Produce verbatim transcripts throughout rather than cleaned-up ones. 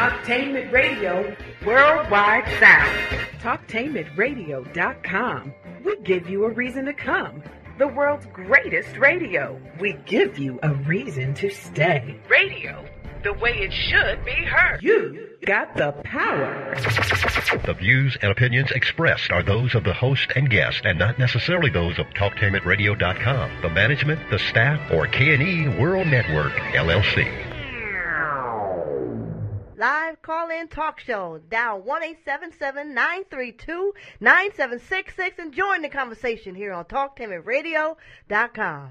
Talktainment Radio, worldwide sound. Talktainment Radio dot com. We give you a reason to come. The world's greatest radio. We give you a reason to stay. Radio, the way it should be heard. You got the power. The views and opinions expressed are those of the host and guest and not necessarily those of Talktainment Radio dot com, the management, the staff, or K and E World Network, L L C. Live call-in talk show. Dial one eight seven seven, nine three two, nine seven six six and join the conversation here on Talktainment Radio dot com.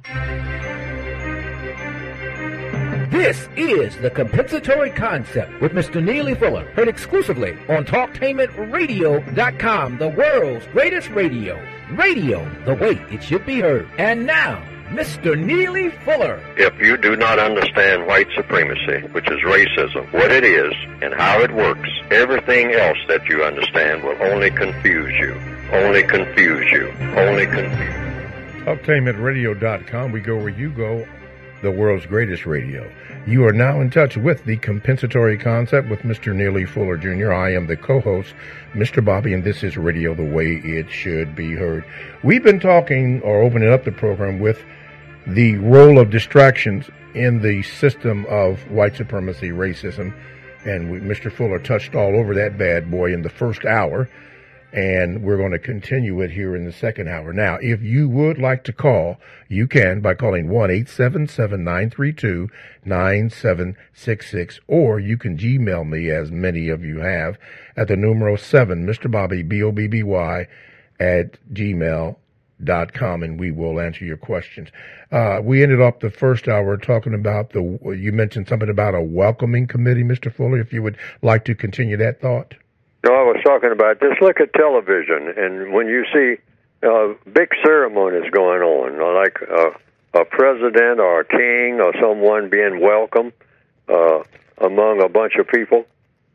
This is The Compensatory Concept with Mister Neely Fuller, heard exclusively on Talktainment Radio dot com, the world's greatest radio. Radio, the way it should be heard. And now, Mister Neely Fuller. If you do not understand white supremacy, which is racism, what it is and how it works, everything else that you understand will only confuse you. Only confuse you. Only confuse you. Talktainment Radio dot com, we go where you go, the world's greatest radio. You are now in touch with the Compensatory Concept with Mister Neely Fuller, Junior I am the co-host, Mister Bobby, and this is Radio the Way It Should Be Heard. We've been talking, or opening up the program, with the role of distractions in the system of white supremacy, racism, and we, Mister Fuller touched all over that bad boy in the first hour, and we're going to continue it here in the second hour. Now, if you would like to call, you can by calling one eight seven seven, nine three two, nine seven six six, or you can Gmail me, as many of you have, at the numero seven, Mister Bobby, B O B B Y, at gmail dot com, and we will answer your questions. Uh, we ended up the first hour talking about the, you mentioned something about a welcoming committee, Mister Fuller, if you would like to continue that thought. No, I was talking about, just look at television, and when you see uh, big ceremonies going on, like uh, a president or a king or someone being welcomed uh, among a bunch of people,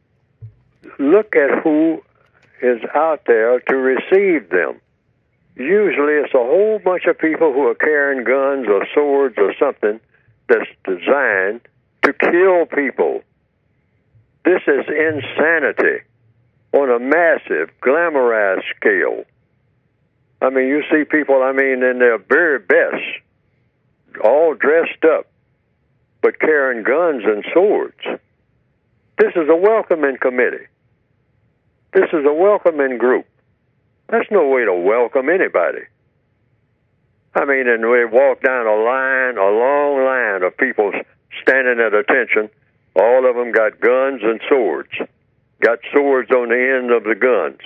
look at who is out there to receive them. Usually it's a whole bunch of people who are carrying guns or swords or something that's designed to kill people. This is insanity on a massive, glamorized scale. I mean, you see people, I mean, in their very best, all dressed up, but carrying guns and swords. This is a welcoming committee. This is a welcoming group. That's no way to welcome anybody. I mean, and we walk down a line, a long line of people standing at attention. All of them got guns and swords. Got swords on the end of the guns.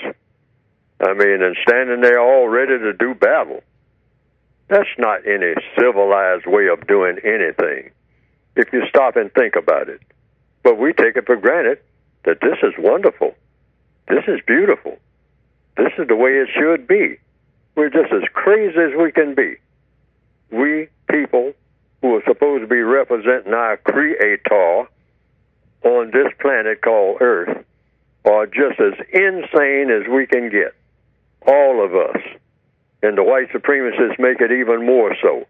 I mean, and standing there all ready to do battle. That's not any civilized way of doing anything, if you stop and think about it. But we take it for granted that this is wonderful. This is beautiful. This is the way it should be. We're just as crazy as we can be. We people who are supposed to be representing our Creator on this planet called Earth are just as insane as we can get. All of us. And the white supremacists make it even more so.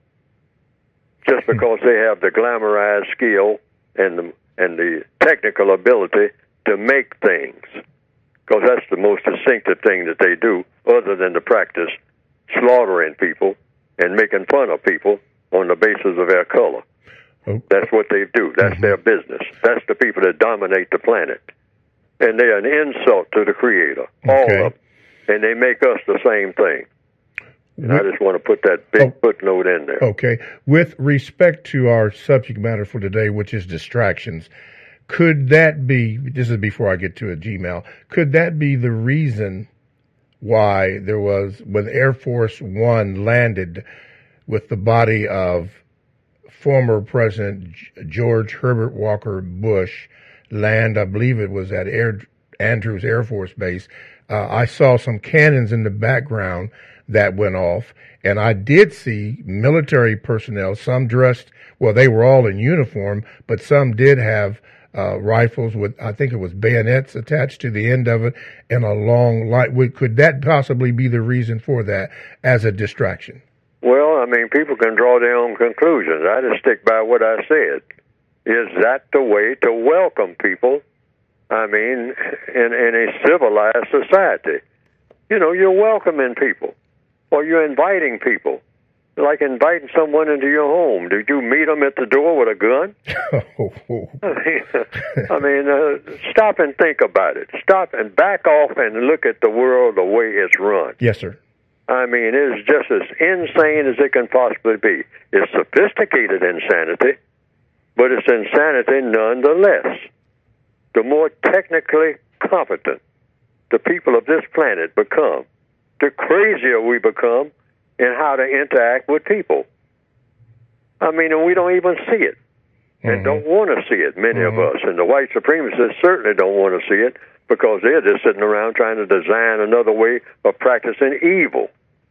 Just because they have the glamorized skill and the, and the technical ability to make things. Because that's the most distinctive thing that they do, other than to practice slaughtering people and making fun of people on the basis of their color. Oh. That's what they do. That's mm-hmm. their business. That's the people that dominate the planet. And they're an insult to the Creator, okay. all of them. And they make us the same thing. And I just want to put that big oh. footnote in there. Okay. With respect to our subject matter for today, which is distractions, could that be, this is before I get to a Gmail, could that be the reason why there was, when Air Force One landed with the body of former President George Herbert Walker Bush land, I believe it was at Air, Andrews Air Force Base, uh, I saw some cannons in the background that went off, and I did see military personnel, some dressed, well, they were all in uniform, but some did have uh, rifles with, I think it was bayonets attached to the end of it, and a long light. Could that possibly be the reason for that as a distraction? Well, I mean, people can draw their own conclusions. I just stick by what I said. Is that the way to welcome people I mean, in, in a civilized society. You know, you're welcoming people, or you're inviting people, like inviting someone into your home. Did you meet them at the door with a gun? I mean, I mean uh, stop and think about it. Stop and back off and look at the world the way it's run. Yes, sir. I mean, it's just as insane as it can possibly be. It's sophisticated insanity, but it's insanity nonetheless. The more technically competent the people of this planet become, the crazier we become in how to interact with people. I mean, and we don't even see it, and mm-hmm. don't want to see it, many mm-hmm. of us. And the white supremacists certainly don't want to see it, because they're just sitting around trying to design another way of practicing evil,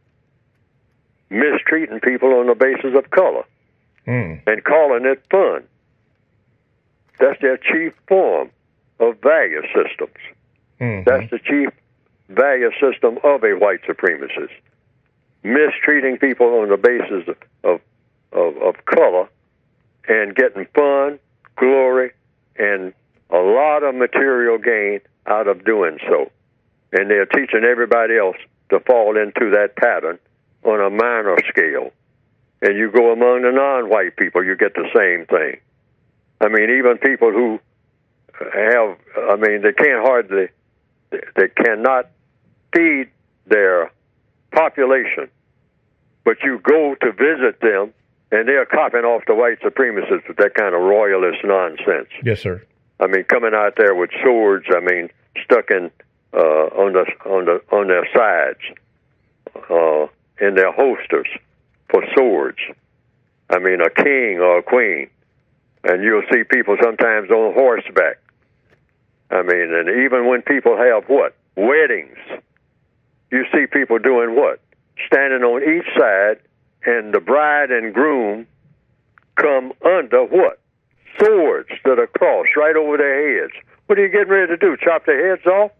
mistreating people on the basis of color, mm. and calling it fun. That's their chief form of value systems. Mm-hmm. That's the chief value system of a white supremacist. Mistreating people on the basis of, of, of color and getting fun, glory, and a lot of material gain out of doing so. And they're teaching everybody else to fall into that pattern on a minor scale. And you go among the non-white people, you get the same thing. I mean, even people who have, I mean, they can't hardly, they cannot feed their population, but you go to visit them, and they're copying off the white supremacists with that kind of royalist nonsense. Yes, sir. I mean, coming out there with swords, I mean, stuck in uh, on the on the on their sides, uh, in their holsters for swords. I mean, a king or a queen, and you'll see people sometimes on horseback. I mean, and even when people have what? Weddings. You see people doing what? Standing on each side, and the bride and groom come under what? Swords that are crossed right over their heads. What are you getting ready to do? Chop their heads off?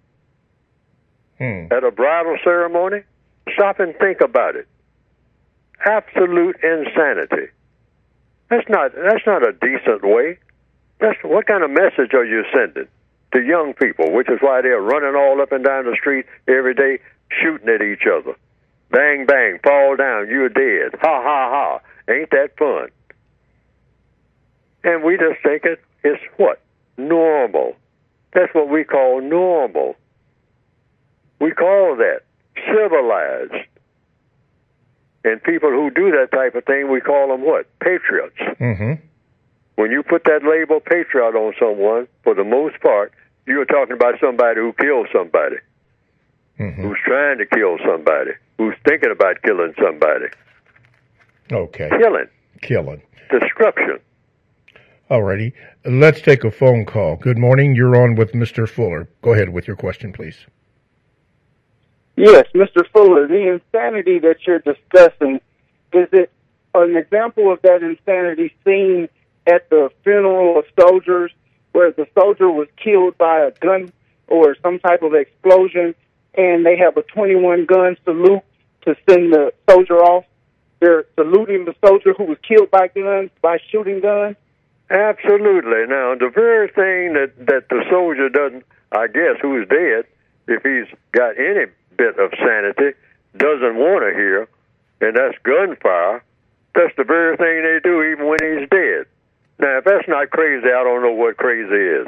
Hmm. At a bridal ceremony? Stop and think about it. Absolute insanity. That's not that's not a decent way. That's what kind of message are you sending to young people, which is why they're running all up and down the street every day, shooting at each other. Bang, bang, fall down, you're dead. Ha, ha, ha. Ain't that fun? And we just think it is what? Normal. That's what we call normal. We call that civilized. And people who do that type of thing, we call them what? Patriots. Mm-hmm. When you put that label patriot on someone, for the most part, you're talking about somebody who killed somebody, mm-hmm. who's trying to kill somebody, who's thinking about killing somebody. Okay. Killing. Killing. Destruction. Alrighty. Let's take a phone call. Good morning. You're on with Mister Fuller. Go ahead with your question, please. Yes, Mister Fuller, the insanity that you're discussing, is it an example of that insanity seen at the funeral of soldiers, where the soldier was killed by a gun or some type of explosion, and they have a twenty-one gun salute to send the soldier off? They're saluting the soldier who was killed by guns, by shooting guns? Absolutely. Now, the very thing that, that the soldier doesn't, I guess, who's dead, if he's got any bit of sanity, doesn't want to hear, and that's gunfire, that's the very thing they do even when he's dead. Now, if that's not crazy, I don't know what crazy is.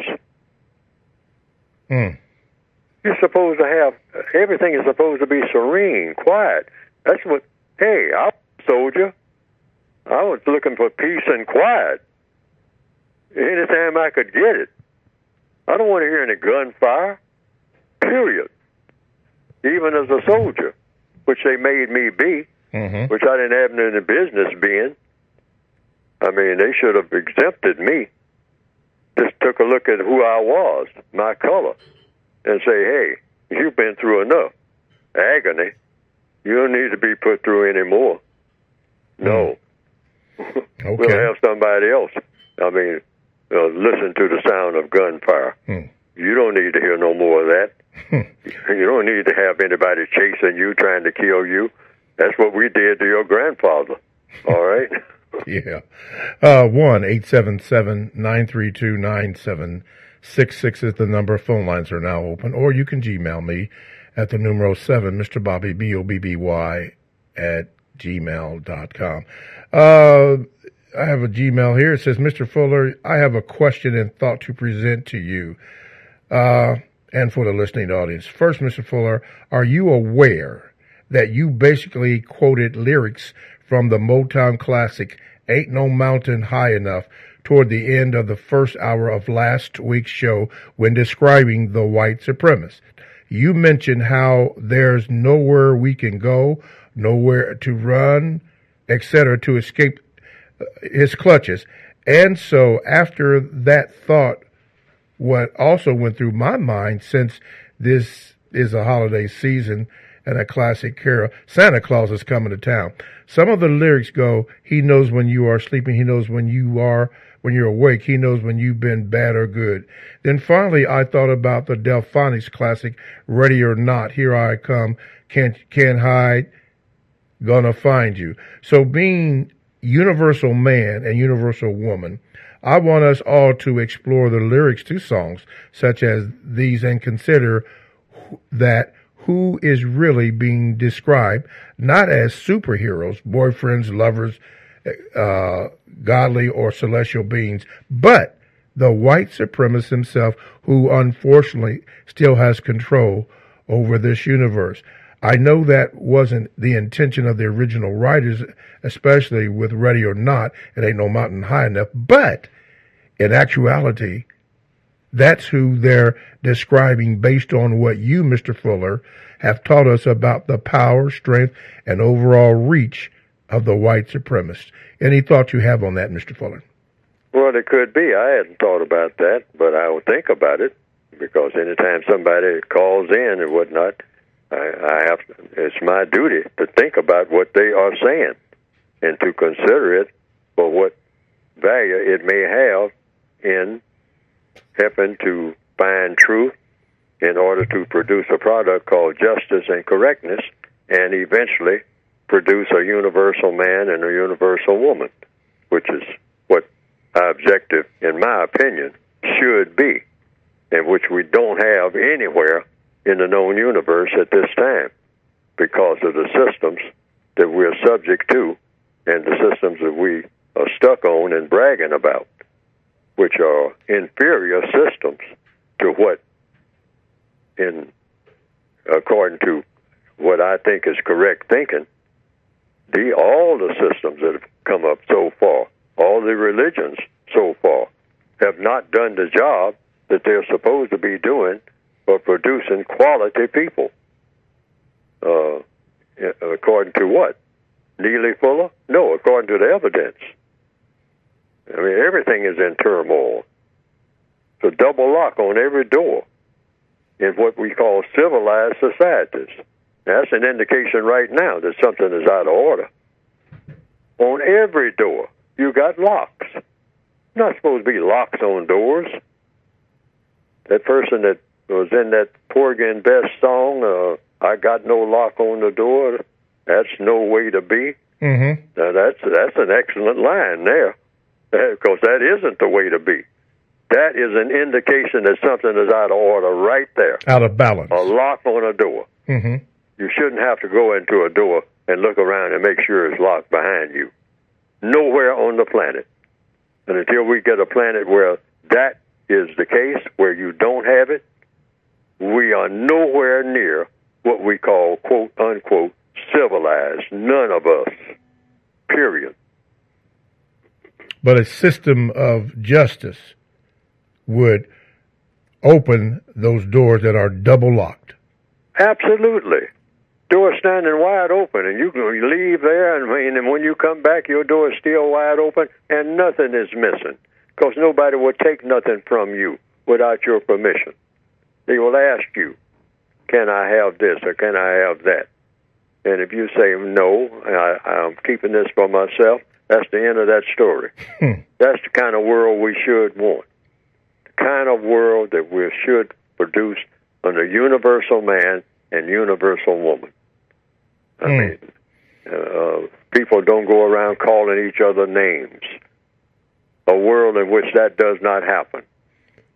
Mm. You're supposed to have, everything is supposed to be serene, quiet. That's what, hey, I was a soldier. I was looking for peace and quiet anytime I could get it. I don't want to hear any gunfire, period. Even as a soldier, which they made me be, mm-hmm. which I didn't have any business being. I mean, they should have exempted me. Just took a look at who I was, my color, and say, hey, you've been through enough agony. You don't need to be put through any more. No. Okay. We'll have somebody else. I mean, uh, listen to the sound of gunfire. Mm. You don't need to hear no more of that. You don't need to have anybody chasing you, trying to kill you. That's what we did to your grandfather. All right? Yeah. Uh, one eight seven seven, nine three two, nine seven six six is the number. Phone lines are now open. Or you can Gmail me at the numero seven, Mister Bobby, B O B B Y, at gmail dot com. Uh, I have a Gmail here. It says, Mister Fuller, I have a question and thought to present to you uh, and for the listening audience. First, Mister Fuller, are you aware that you basically quoted lyrics from the Motown classic Ain't No Mountain High Enough toward the end of the first hour of last week's show when describing the white supremacist? You mentioned how there's nowhere we can go, nowhere to run, et cetera, to escape his clutches. And so after that thought, what also went through my mind, since this is a holiday season and a classic carol, Santa Claus is coming to town. Some of the lyrics go, he knows when you are sleeping, he knows when you are, when you're awake, he knows when you've been bad or good. Then finally I thought about the Delphonics classic, Ready or Not, Here I Come, Can't, can't hide, gonna find you. So being universal man and universal woman, I want us all to explore the lyrics to songs such as these and consider that who is really being described, not as superheroes, boyfriends, lovers, uh, godly or celestial beings, but the white supremacist himself, who unfortunately still has control over this universe. I know that wasn't the intention of the original writers, especially with Ready or Not, It Ain't No Mountain High Enough, but in actuality, that's who they're describing based on what you, Mister Fuller, have taught us about the power, strength, and overall reach of the white supremacists. Any thoughts you have on that, Mister Fuller? Well, it could be. I hadn't thought about that, but I will think about it, because anytime somebody calls in and whatnot, I, I have it's my duty to think about what they are saying and to consider it for what value it may have in helping to find truth in order to produce a product called justice and correctness, and eventually produce a universal man and a universal woman, which is what our objective, in my opinion, should be, and which we don't have anywhere in the known universe at this time because of the systems that we're subject to and the systems that we are stuck on and bragging about, which are inferior systems to what, in according to what I think is correct thinking, the all the systems that have come up so far, all the religions so far, have not done the job that they're supposed to be doing for producing quality people. Uh, according to what? Neely Fuller? No, according to the evidence. I mean, everything is in turmoil. It's a double lock on every door in what we call civilized societies. That's an indication right now that something is out of order. On every door, you got locks. Not supposed to be locks on doors. That person that was in that Porgy and Bess song, uh, I got no lock on the door, that's no way to be. Mm-hmm. Now, that's, that's an excellent line there, because that isn't the way to be. That is an indication that something is out of order right there. Out of balance. A lock on a door. Mm-hmm. You shouldn't have to go into a door and look around and make sure it's locked behind you. Nowhere on the planet. And until we get a planet where that is the case, where you don't have it, we are nowhere near what we call, quote, unquote, civilized. None of us. Period. But a system of justice would open those doors that are double locked. Absolutely. Door standing wide open, and you can leave there, and, and when you come back, your door is still wide open, and nothing is missing, because nobody will take nothing from you without your permission. They will ask you, can I have this, or can I have that? And if you say, no, I, I'm keeping this for myself, that's the end of that story. Hmm. That's the kind of world we should want. The kind of world that we should produce under universal man and universal woman. I mm. mean, uh, people don't go around calling each other names. A world in which that does not happen.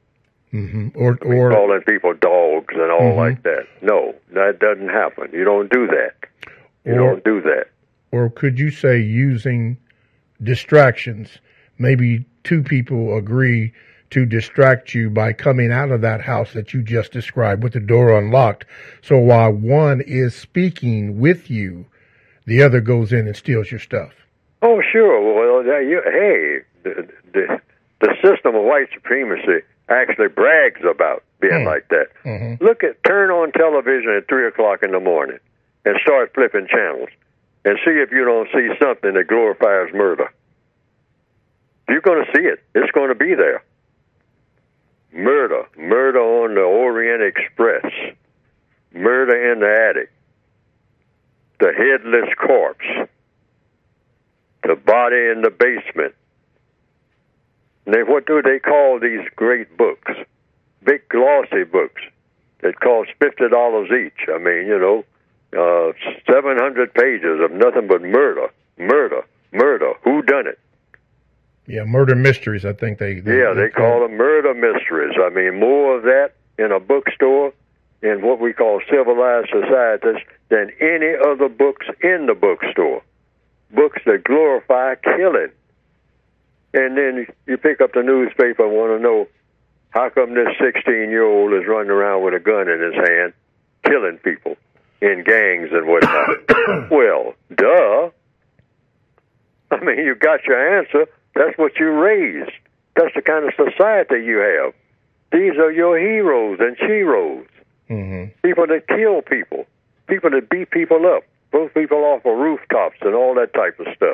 Mm-hmm. Or, I mean, or calling people dogs and all mm-hmm. like that. No, that doesn't happen. You don't do that. You or, don't do that. Or could you say using distractions? Maybe two people agree to distract you by coming out of that house that you just described with the door unlocked. So while one is speaking with you, the other goes in and steals your stuff. Oh, sure. Well, you, hey, the, the the system of white supremacy actually brags about being mm. like that. Mm-hmm. Look at turn on television at three o'clock in the morning and start flipping channels and see if you don't see something that glorifies murder. You're going to see it. It's going to be there. Murder, murder on the Orient Express, murder in the attic, the headless corpse, the body in the basement. And they, what do they call these great books? Big glossy books that cost fifty dollars each. I mean, you know, uh, seven hundred pages of nothing but murder, murder, murder. Who done it? Yeah, murder mysteries, I think they... they yeah, they, they call them murder mysteries. I mean, more of that in a bookstore in what we call civilized societies than any other books in the bookstore. Books that glorify killing. And then you pick up the newspaper and want to know, how come this sixteen-year-old is running around with a gun in his hand, killing people in gangs and whatnot? Well, duh. I mean, you got your answer. That's what you raised. That's the kind of society you have. These are your heroes and sheroes. Mm-hmm. People that kill people. People that beat people up. Throw people off of rooftops and all that type of stuff.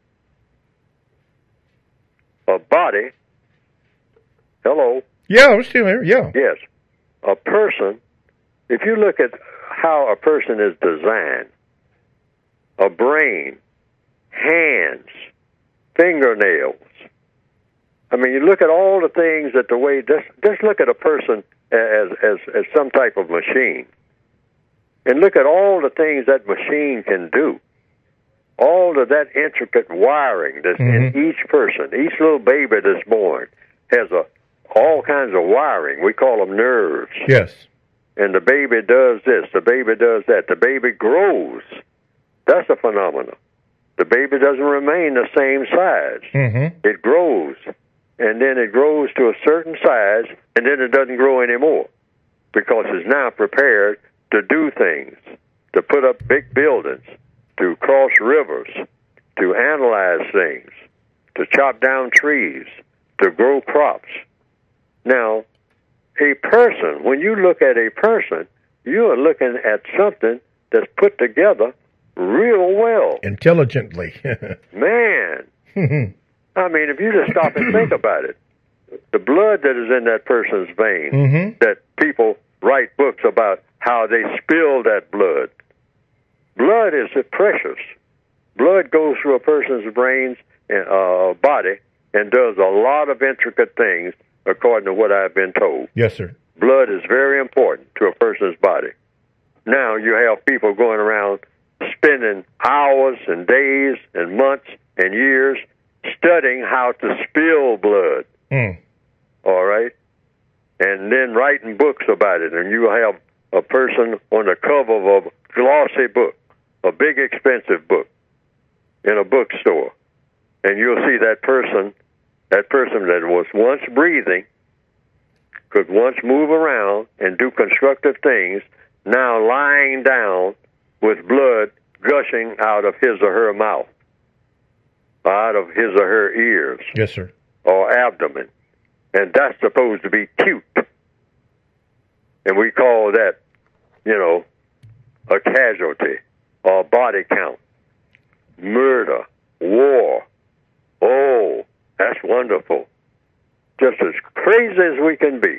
A body. Hello? Yeah, I'm still here. Yeah. Yes. A person, if you look at how a person is designed, a brain, hands, fingernails. I mean, you look at all the things that the way, just, just look at a person as, as, as some type of machine. And look at all the things that machine can do. All of that intricate wiring that's mm-hmm. in each person. Each little baby that's born has a all kinds of wiring. We call them nerves. Yes. And the baby does this. The baby does that. The baby grows. That's a phenomenon. The baby doesn't remain the same size. Mm-hmm. It grows. And then it grows to a certain size, and then it doesn't grow anymore because it's now prepared to do things, to put up big buildings, to cross rivers, to analyze things, to chop down trees, to grow crops. Now, a person, when you look at a person, you are looking at something that's put together real well. Intelligently. Man. I mean, if you just stop and think about it, the blood that is in that person's vein, mm-hmm. that people write books about how they spill that blood. Blood is precious. Blood goes through a person's brains and uh, body and does a lot of intricate things, according to what I've been told. Yes, sir. Blood is very important to a person's body. Now you have people going around spending hours and days and months and years studying how to spill blood. Mm. All right? And then writing books about it. And you have a person on the cover of a glossy book, a big expensive book, in a bookstore. And you'll see that person, that person that was once breathing, could once move around and do constructive things, now lying down with blood gushing out of his or her mouth, out of his or her ears. Yes, sir. Or abdomen. And that's supposed to be cute. And we call that, you know, a casualty or a body count. Murder. War. Oh, that's wonderful. Just as crazy as we can be.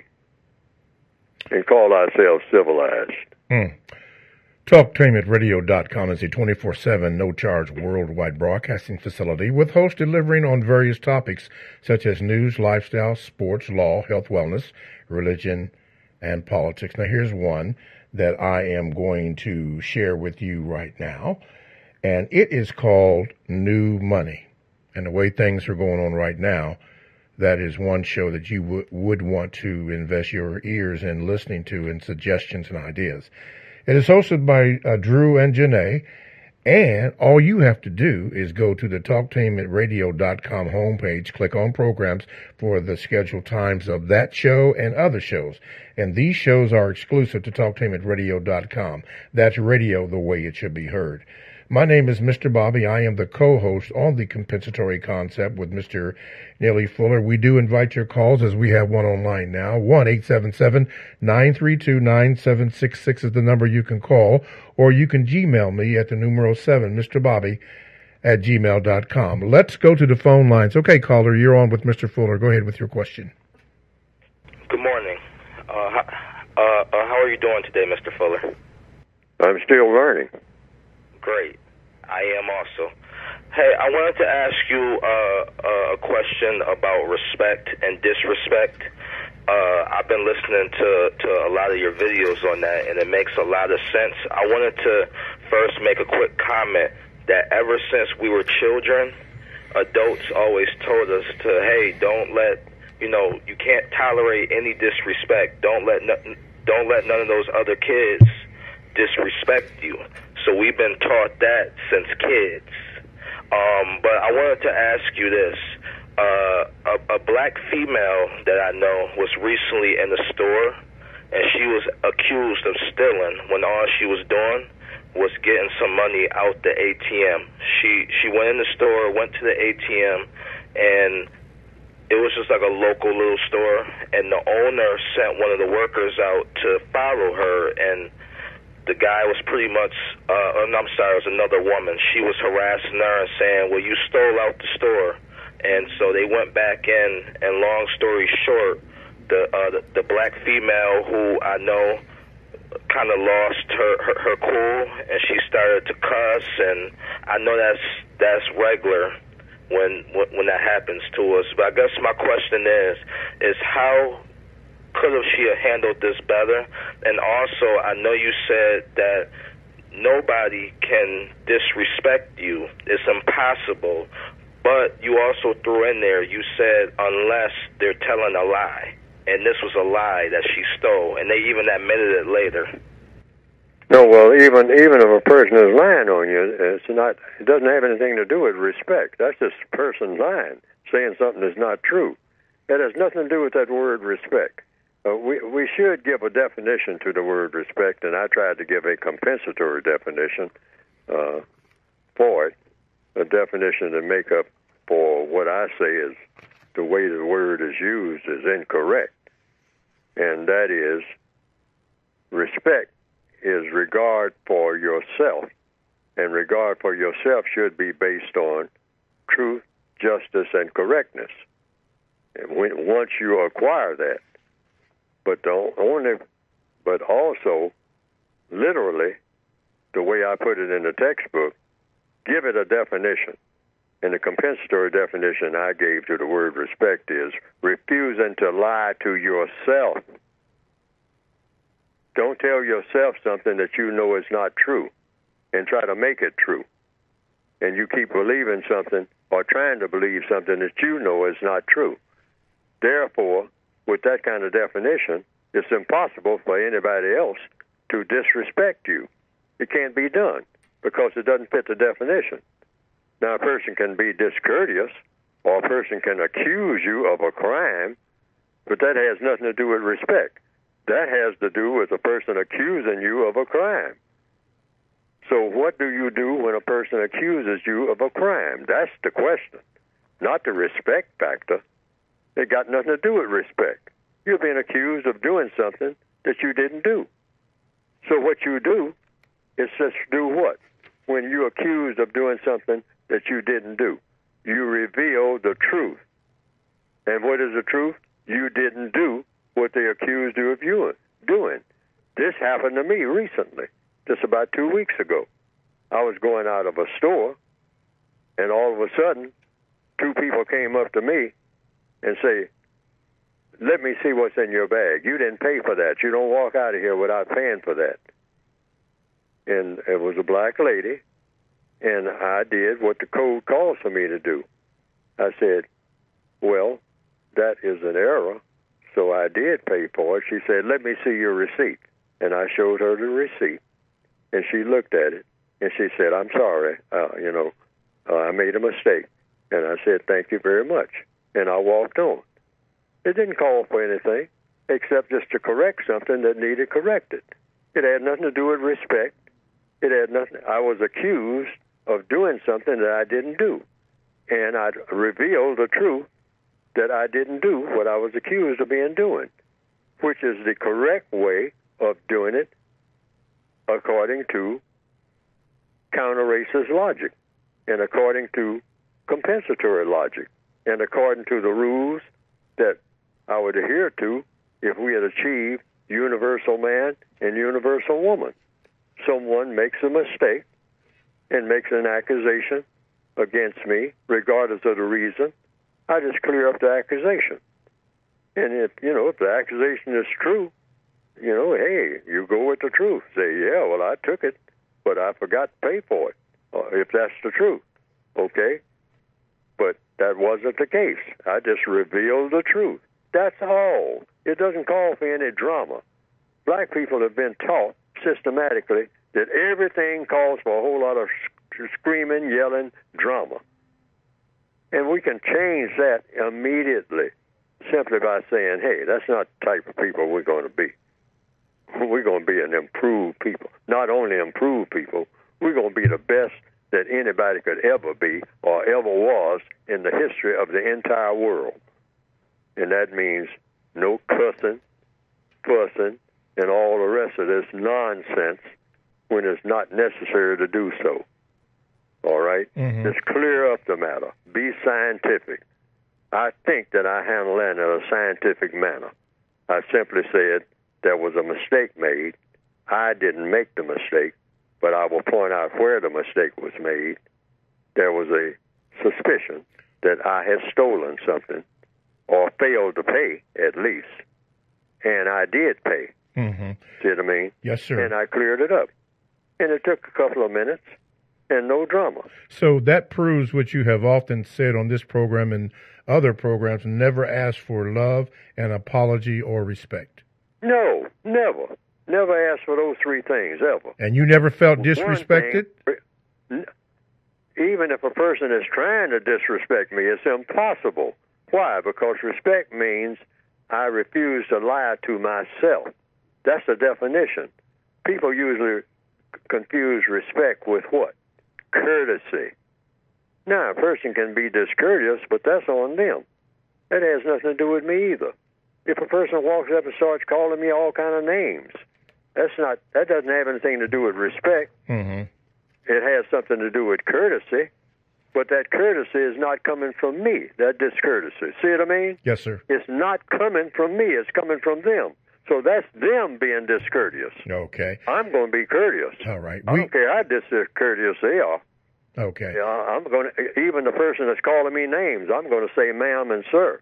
And call ourselves civilized. Mm. Talktainment Radio dot com is a twenty-four seven, no-charge worldwide broadcasting facility with hosts delivering on various topics such as news, lifestyle, sports, law, health, wellness, religion, and politics. Now, here's one that I am going to share with you right now, and it is called New Money. And the way things are going on right now, that is one show that you w- would want to invest your ears in listening to and suggestions and ideas. It is hosted by uh, Drew and Janae, and all you have to do is go to the talktainment radio dot com homepage, click on programs for the scheduled times of that show and other shows. And these shows are exclusive to talktainment radio dot com. That's radio the way it should be heard. My name is Mister Bobby. I am the co-host on the Compensatory Concept with Mister Neely Fuller. We do invite your calls, as we have one online now. one eight seven seven, nine three two, nine seven six six is the number you can call, or you can Gmail me at the numero seven, Mister Bobby at gmail dot com. Let's go to the phone lines. Okay, caller, you're on with Mister Fuller. Go ahead with your question. Good morning. Uh, how, uh, uh, how are you doing today, Mister Fuller? I'm still learning. Great. I am also. Hey, I wanted to ask you uh, a question about respect and disrespect. Uh, I've been listening to, to a lot of your videos on that, and it makes a lot of sense. I wanted to first make a quick comment that ever since we were children, adults always told us to, hey, don't let, you know, you can't tolerate any disrespect. Don't let, no, don't let none of those other kids disrespect you. So we've been taught that since kids. Um, but I wanted to ask you this. Uh, a, a black female that I know was recently in the store, and she was accused of stealing when all she was doing was getting some money out the A T M. She, she went in the store, went to the A T M, and it was just like a local little store, and the owner sent one of the workers out to follow her, and the guy was pretty much, uh, oh, no, I'm sorry, it was another woman. She was harassing her and saying, well, you stole out the store. And so they went back in, and long story short, the uh, the, the black female who I know kind of lost her, her, her cool, and she started to cuss, and I know that's that's regular when when that happens to us. But I guess my question is, is how could have she have handled this better? And also, I know you said that nobody can disrespect you. It's impossible. But you also threw in there, you said, unless they're telling a lie. And this was a lie that she stole, and they even admitted it later. No, well, even even if a person is lying on you, it's not. It doesn't have anything to do with respect. That's just a person lying, saying something is not true. It has nothing to do with that word respect. Uh, we we should give a definition to the word respect, and I tried to give a compensatory definition uh, for it, a definition to make up for what I say is the way the word is used is incorrect, and that is respect is regard for yourself, and regard for yourself should be based on truth, justice, and correctness. And when, once you acquire that, but the only, but also, literally, the way I put it in the textbook, give it a definition. And the compensatory definition I gave to the word respect is refusing to lie to yourself. Don't tell yourself something that you know is not true and try to make it true. And you keep believing something or trying to believe something that you know is not true. Therefore, with that kind of definition, it's impossible for anybody else to disrespect you. It can't be done because it doesn't fit the definition. Now, a person can be discourteous, or a person can accuse you of a crime, but that has nothing to do with respect. That has to do with a person accusing you of a crime. So what do you do when a person accuses you of a crime? That's the question, not the respect factor. It got nothing to do with respect. You're being accused of doing something that you didn't do. So what you do is just do what? When you're accused of doing something that you didn't do, you reveal the truth. And what is the truth? You didn't do what they accused you of doing. This happened to me recently, just about two weeks ago. I was going out of a store, and all of a sudden, two people came up to me and say, let me see what's in your bag. You didn't pay for that. You don't walk out of here without paying for that. And it was a black lady, and I did what the code calls for me to do. I said, well, that is an error. So I did pay for it. She said, let me see your receipt. And I showed her the receipt. And she looked at it. And she said, I'm sorry. Uh, you know, uh, I made a mistake. And I said, thank you very much. And I walked on. It didn't call for anything except just to correct something that needed corrected. It had nothing to do with respect. It had nothing. I was accused of doing something that I didn't do. And I revealed the truth that I didn't do what I was accused of being doing, which is the correct way of doing it according to counter-racist logic and according to compensatory logic and according to the rules that I would adhere to if we had achieved universal man and universal woman. Someone makes a mistake and makes an accusation against me, regardless of the reason. I just clear up the accusation. And if, you know, if the accusation is true, you know, hey, you go with the truth. Say, yeah, well, I took it, but I forgot to pay for it, uh, if that's the truth. Okay? But that wasn't the case. I just revealed the truth. That's all. It doesn't call for any drama. Black people have been taught systematically that everything calls for a whole lot of screaming, yelling, drama. And we can change that immediately simply by saying, hey, that's not the type of people we're going to be. We're going to be an improved people. Not only improved people, we're going to be the best that anybody could ever be or ever was in the history of the entire world. And that means no cussing, fussing, and all the rest of this nonsense when it's not necessary to do so. All right? Mm-hmm. Just clear up the matter. Be scientific. I think that I handle that in a scientific manner. I simply said there was a mistake made. I didn't make the mistake, but I will point out where the mistake was made. There was a suspicion that I had stolen something or failed to pay, at least. And I did pay. Mm-hmm. See what I mean? Yes, sir. And I cleared it up. And it took a couple of minutes. And no drama. So that proves what you have often said on this program and other programs, never ask for love, an apology, or respect. No, never. Never asked for those three things, ever. And you never felt disrespected? Thing, even if a person is trying to disrespect me, it's impossible. Why? Because respect means I refuse to lie to myself. That's the definition. People usually confuse respect with what? Courtesy. Now, a person can be discourteous, but that's on them. That has nothing to do with me either. If a person walks up and starts calling me all kind of names, that's not. That doesn't have anything to do with respect. Mm-hmm. It has something to do with courtesy, but that courtesy is not coming from me, that discourtesy. See what I mean? Yes, sir. It's not coming from me. It's coming from them. So that's them being discourteous. Okay. I'm going to be courteous. All right. I we... don't care how discourteous they are. Okay. Yeah, I'm going to, even the person that's calling me names, I'm going to say ma'am and sir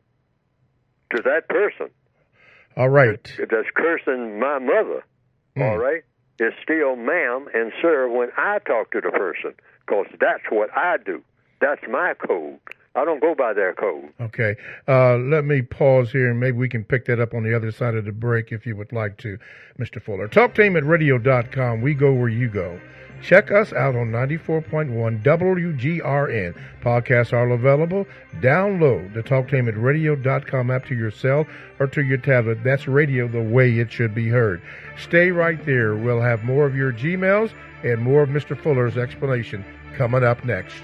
to that person. All right. If that's cursing my mother, mm. all right, it's still ma'am and sir when I talk to the person, because that's what I do. That's my code. I don't go by their code. Okay. Uh, let me pause here, and maybe we can pick that up on the other side of the break if you would like to, Mister Fuller. talk tainment radio dot com. We go where you go. Check us out on ninety-four point one W G R N. Podcasts are available. Download the talk tainment radio dot com app to your cell or to your tablet. That's radio the way it should be heard. Stay right there. We'll have more of your Gmails and more of Mister Fuller's explanation coming up next.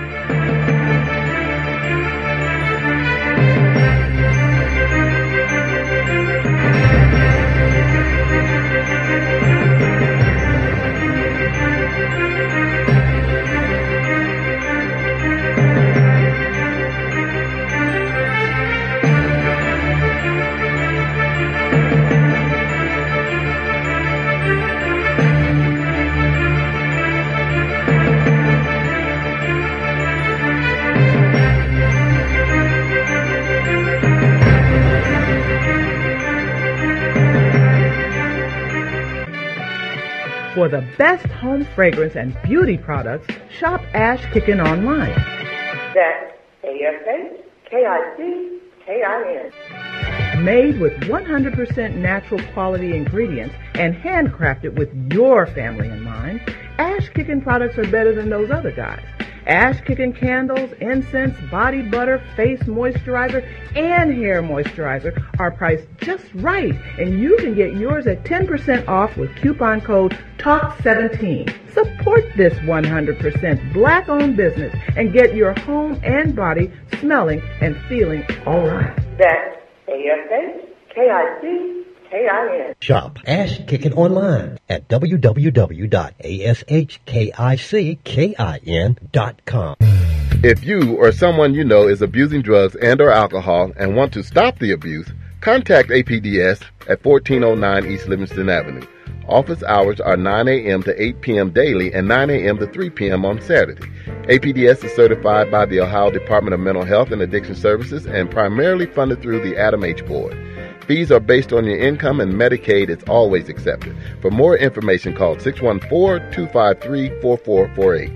For the best home fragrance and beauty products, shop Ash Kickin' online. That's A S H K I C K I N. Made with one hundred percent natural quality ingredients and handcrafted with your family in mind, Ash Kickin' products are better than those other guys. Ash Kickin' candles, incense, body butter, face moisturizer, and hair moisturizer are priced just right, and you can get yours at ten percent off with coupon code talk seventeen. Support this one hundred percent black-owned business and get your home and body smelling and feeling all right. That's A S H K I C K I N. Shop Ash Kickin' online at w w w dot a s h k i c k i n dot com. If you or someone you know is abusing drugs and or alcohol and want to stop the abuse, contact A P D S at fourteen oh nine East Livingston Avenue. Office hours are nine a.m. to eight p.m. daily and nine a.m. to three p.m. on Saturday. A P D S is certified by the Ohio Department of Mental Health and Addiction Services and primarily funded through the Adam H. Board. Fees are based on your income and Medicaid is always accepted. For more information, call six one four, two five three, four four four eight.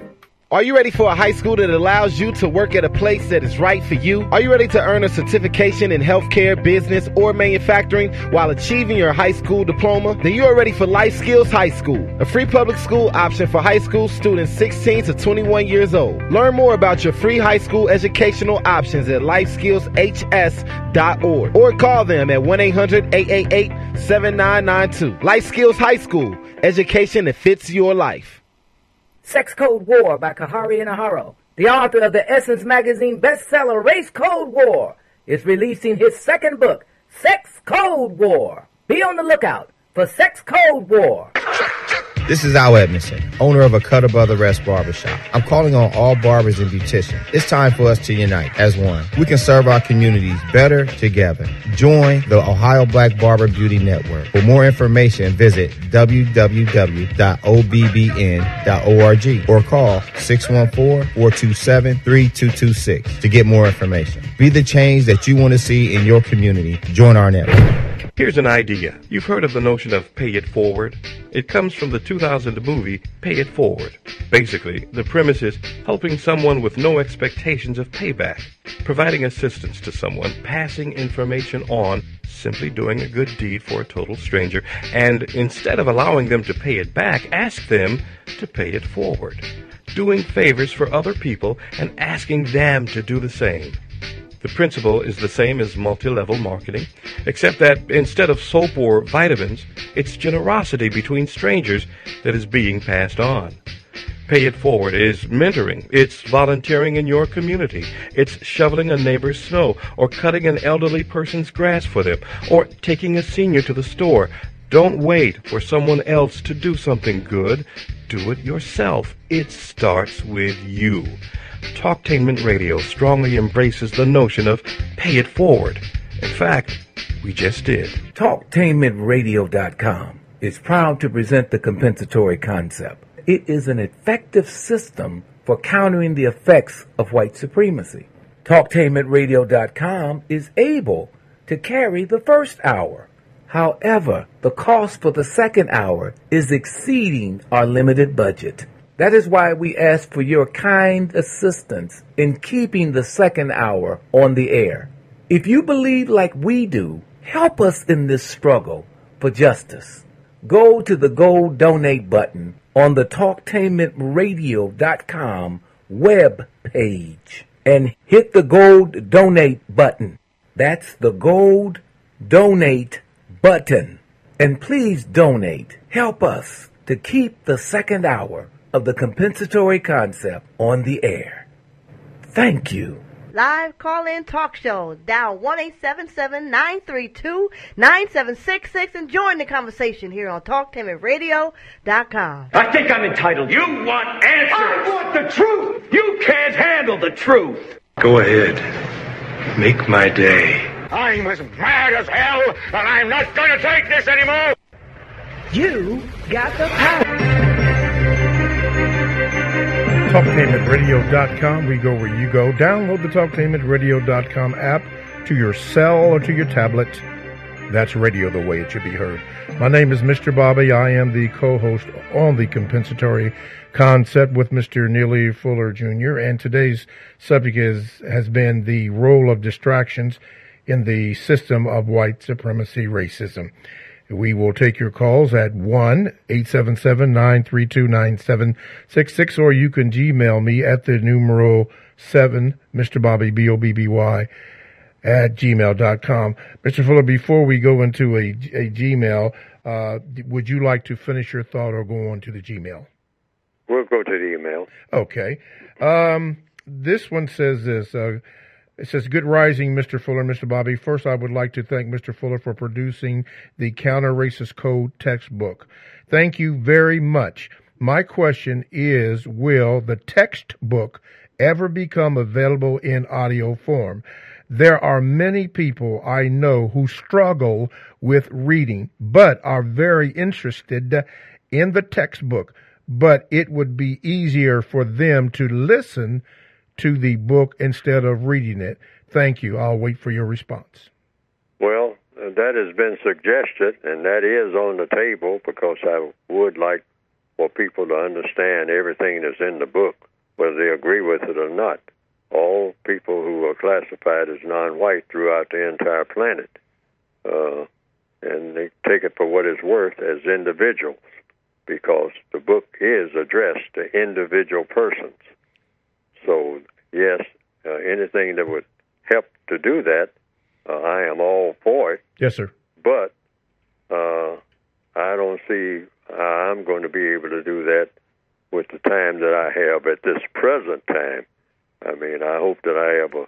Are you ready for a high school that allows you to work at a place that is right for you? Are you ready to earn a certification in healthcare, business, or manufacturing while achieving your high school diploma? Then you are ready for Life Skills High School, a free public school option for high school students sixteen to twenty-one years old. Learn more about your free high school educational options at life skills h s dot org or call them at one eight hundred, eight eight eight, seven nine nine two. Life Skills High School, education that fits your life. Sex Code War by Kahari Inaharo, the author of the Essence magazine bestseller Race Code War, is releasing his second book, Sex Code War. Be on the lookout for Sex Code War. This is Al Edmondson, owner of a Cutter Brother Rest Barbershop. I'm calling on all barbers and beauticians. It's time for us to unite as one. We can serve our communities better together. Join the Ohio Black Barber Beauty Network. For more information, visit w w w dot o b b n dot org or call six one four, four two seven, three two two six to get more information. Be the change that you want to see in your community. Join our network. Here's an idea. You've heard of the notion of pay it forward. It comes from the two thousand movie Pay It Forward. Basically, the premise is helping someone with no expectations of payback, providing assistance to someone, passing information on, simply doing a good deed for a total stranger, and instead of allowing them to pay it back, ask them to pay it forward. Doing favors for other people and asking them to do the same. The principle is the same as multi-level marketing, except that instead of soap or vitamins, it's generosity between strangers that is being passed on. Pay It Forward is mentoring. It's volunteering in your community. It's shoveling a neighbor's snow or cutting an elderly person's grass for them or taking a senior to the store. Don't wait for someone else to do something good. Do it yourself. It starts with you. Talktainment Radio strongly embraces the notion of pay it forward. In fact, we just did. Talktainment radio dot com is proud to present the compensatory concept. It is an effective system for countering the effects of white supremacy. Talktainment radio dot com is able to carry the first hour. However, the cost for the second hour is exceeding our limited budget. That is why we ask for your kind assistance in keeping the second hour on the air. If you believe like we do, help us in this struggle for justice. Go to the gold donate button on the Talktainment radio dot com web page and hit the gold donate button. That's the gold donate button. And please donate. Help us to keep the second hour of the compensatory concept on the air. Thank you. Live call-in talk show. Dial one eight seven seven, nine three two, nine seven six six and join the conversation here on Talktainment radio dot com. I think I'm entitled. You want answers. I want the truth. You can't handle the truth. Go ahead. Make my day. I'm as mad as hell, and I'm not going to take this anymore. You got the power. Talktainment radio dot com. We go where you go. Download the Talktainment radio dot com app to your cell or to your tablet. That's radio the way it should be heard. My name is Mister Bobby. I am the co-host on the Compensatory Concept with Mister Neely Fuller Junior And today's subject is has been the role of distractions in the system of white supremacy racism. We will take your calls at one eight seven seven, nine three two, nine seven six six, or you can Gmail me at the numeral seven, Mister Bobby, B O B B Y, at gmail dot com. Mister Fuller, before we go into a, a Gmail, uh, would you like to finish your thought or go on to the Gmail? We'll go to the email. Okay. Um, this one says this. Uh, It says, good rising, Mister Fuller, Mister Bobby. First, I would like to thank Mister Fuller for producing the Counter-Racist Code textbook. Thank you very much. My question is, will the textbook ever become available in audio form? There are many people I know who struggle with reading, but are very interested in the textbook. But it would be easier for them to listen to the book instead of reading it. Thank you. I'll wait for your response. Well, uh, that has been suggested, and that is on the table, because I would like for people to understand everything that's in the book, whether they agree with it or not. All people who are classified as non-white throughout the entire planet, uh, and they take it for what it's worth as individuals, because the book is addressed to individual persons. So, yes, uh, anything that would help to do that, uh, I am all for it. Yes, sir. But uh, I don't see how I'm going to be able to do that with the time that I have at this present time. I mean, I hope that I have a,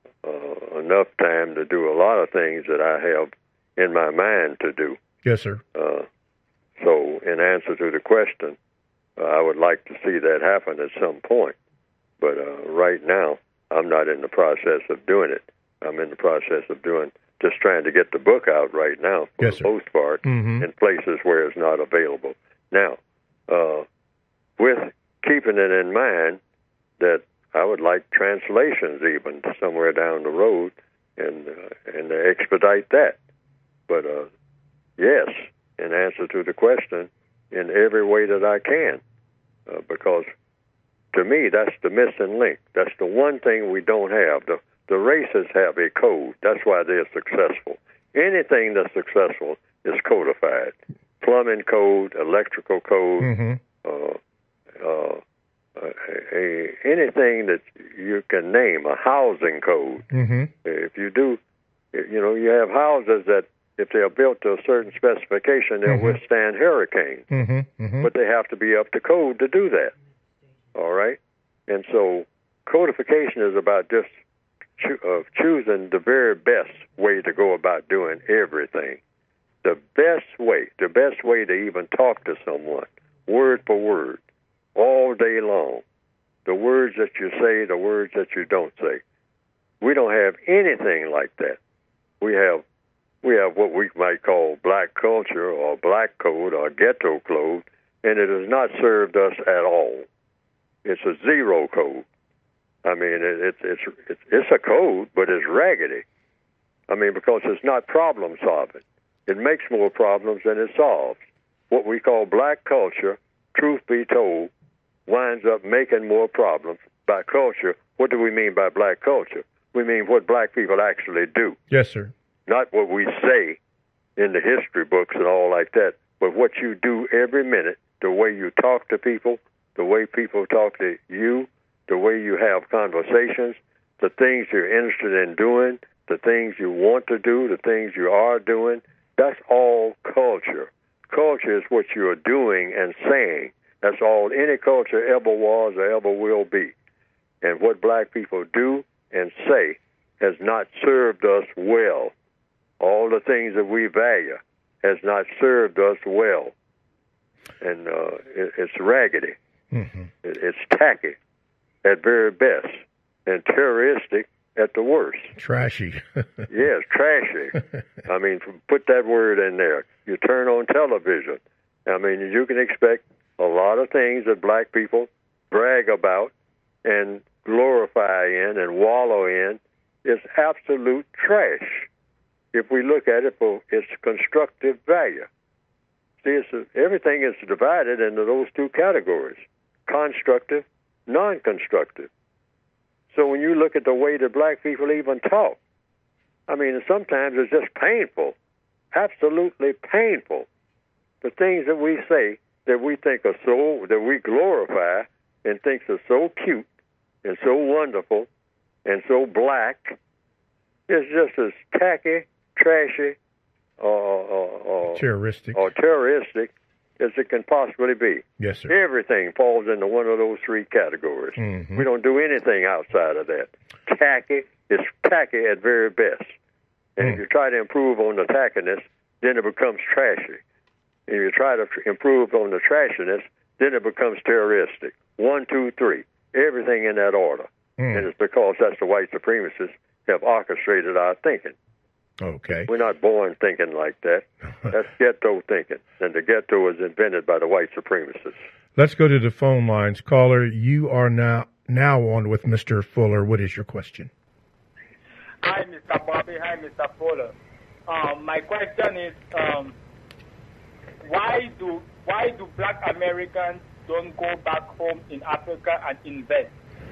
uh, enough time to do a lot of things that I have in my mind to do. Yes, sir. Uh, so, in answer to the question, uh, I would like to see that happen at some point. But uh, right now, I'm not in the process of doing it. I'm in the process of doing, just trying to get the book out right now, for yes, the sir. most part, mm-hmm. in places where it's not available. Now, uh, with keeping it in mind that I would like translations even somewhere down the road and uh, and expedite that. But uh, yes, in answer to the question, in every way that I can, uh, because to me, that's the missing link. That's the one thing we don't have. The the races have a code. That's why they're successful. Anything that's successful is codified. Plumbing code, electrical code, mm-hmm. uh, uh, a, a, anything that you can name, a housing code. Mm-hmm. If you do, you know, you have houses that if they are built to a certain specification, they'll mm-hmm. withstand hurricanes. Mm-hmm. Mm-hmm. But they have to be up to code to do that. All right? And so codification is about just cho- uh, choosing the very best way to go about doing everything. The best way, the best way to even talk to someone, word for word, all day long. The words that you say, the words that you don't say. We don't have anything like that. We have we have what we might call black culture or black code or ghetto code, and it has not served us at all. It's a zero code. I mean, it, it, it's it's it's a code, but it's raggedy. I mean, because it's not problem solving. It makes more problems than it solves. What we call black culture, truth be told, winds up making more problems. By culture, what do we mean by black culture? We mean what black people actually do. Yes, sir. Not what we say in the history books and all like that, but what you do every minute, the way you talk to people, the way people talk to you, the way you have conversations, the things you're interested in doing, the things you want to do, the things you are doing, that's all culture. Culture is what you're doing and saying. That's all any culture ever was or ever will be. And what black people do and say has not served us well. All the things that we value has not served us well. And uh, it, it's raggedy. Mm-hmm. It, it's tacky at very best and terroristic at the worst. Trashy. Yes, trashy. I mean, put that word in there. You turn on television. I mean, you can expect a lot of things that black people brag about and glorify in and wallow in is absolute trash. if we look at it for its constructive value. See, it's a, everything is divided into those two categories, constructive, non-constructive. So when you look at the way that black people even talk, I mean, sometimes it's just painful, absolutely painful. The things that we say that we think are so, that we glorify and think are so cute and so wonderful and so black, it's just as tacky, trashy, or, or, or terroristic, or terroristic as it can possibly be. Yes, sir. Everything falls into one of those three categories. Mm-hmm. We don't do anything outside of that. Tacky is tacky at very best. And mm. if you try to improve on the tackiness, then it becomes trashy. If you try to improve on the trashiness, then it becomes terroristic. One, two, three. Everything in that order. Mm. And it's because that's the white supremacists have orchestrated our thinking. Okay. We're not born thinking like that. That's ghetto thinking. And the ghetto was invented by the white supremacists. Let's go to the phone lines. Caller, you are now now on with Mister Fuller. What is your question? Hi, Mister Bobby. Hi, Mister Fuller. Um, my question is, um, why do why do black Americans don't go back home in Africa and invest?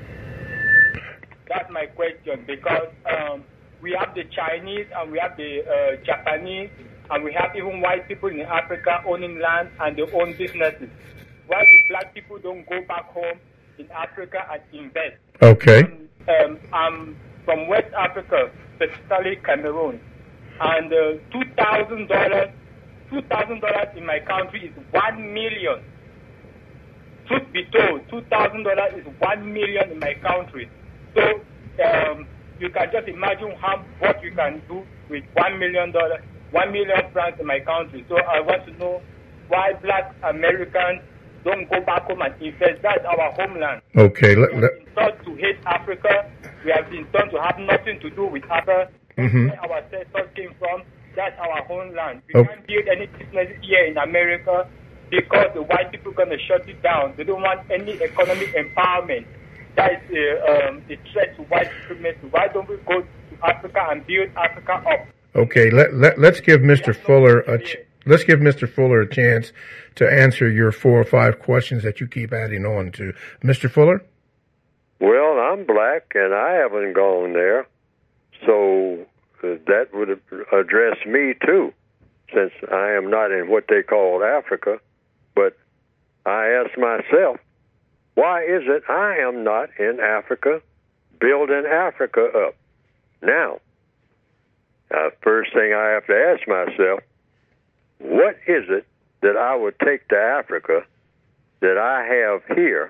That's my question, because um, we have the Chinese and we have the uh, Japanese and we have even white people in Africa owning land and they own businesses. Why do black people don't go back home in Africa and invest? Okay. Um, um, I'm from West Africa, specifically Cameroon, and uh, two thousand dollars, two thousand dollars in my country is one million. Truth be told, two thousand dollars is one million in my country. So um, you can just imagine how what you can do with one million dollars, one million francs in my country. So I want to know why black Americans don't go back home and invest. That's our homeland. Okay. Let, we have been taught to hate Africa. We have been taught to have nothing to do with Africa. Mm-hmm. Where our ancestors came from, that's our homeland. We Okay. can't build any business here in America because the white people are going to shut it down. They don't want any economic empowerment. That is a, um, a threat to white supremacy. Why don't we go to Africa and build Africa up? Okay. Let, let let's give Mister Fuller a ch- let's give Mister Fuller a chance to answer your four or five questions that you keep adding on to. Mister Fuller? Well, I'm black and I haven't gone there, so uh, that would address me too, since I am not in what they call Africa. But I ask myself, why is it I am not in Africa, building Africa up? Now, uh, first thing I have to ask myself, what is it that I would take to Africa that I have here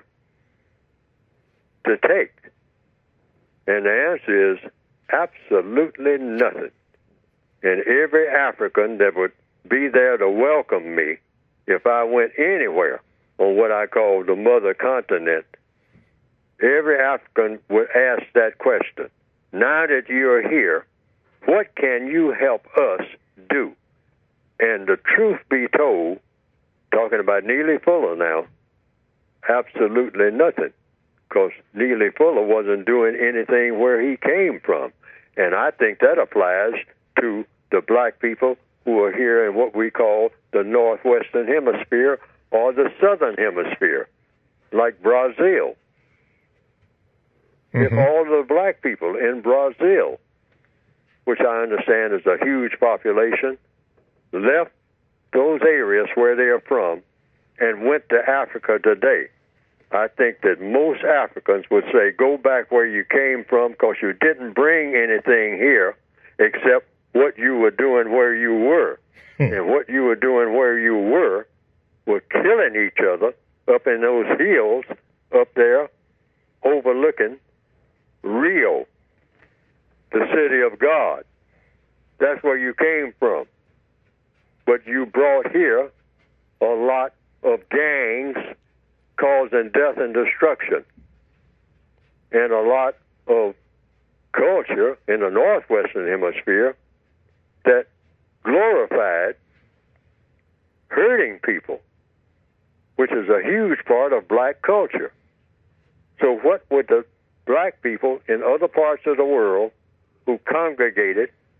to take? And the answer is absolutely nothing. And every African that would be there to welcome me if I went anywhere on what I call the mother continent, every African would ask that question. Now that you're here, what can you help us do? And the truth be told, talking about Neely Fuller now, absolutely nothing. Because Neely Fuller wasn't doing anything where he came from. And I think that applies to the black people who are here in what we call the Northwestern Hemisphere or the Southern Hemisphere, like Brazil. Mm-hmm. If all the black people in Brazil, which I understand is a huge population, left those areas where they are from and went to Africa today, I think that most Africans would say, go back where you came from because you didn't bring anything here except what you were doing where you were. And what you were doing where you were was killing each other up in those hills up there overlooking Rio, the city of God. That's where you came from. But you brought here a lot of gangs causing death and destruction, and a lot of culture in the Northwestern Hemisphere that glorified hurting people, which is a huge part of black culture. So what would the black people in other parts of the world who congregated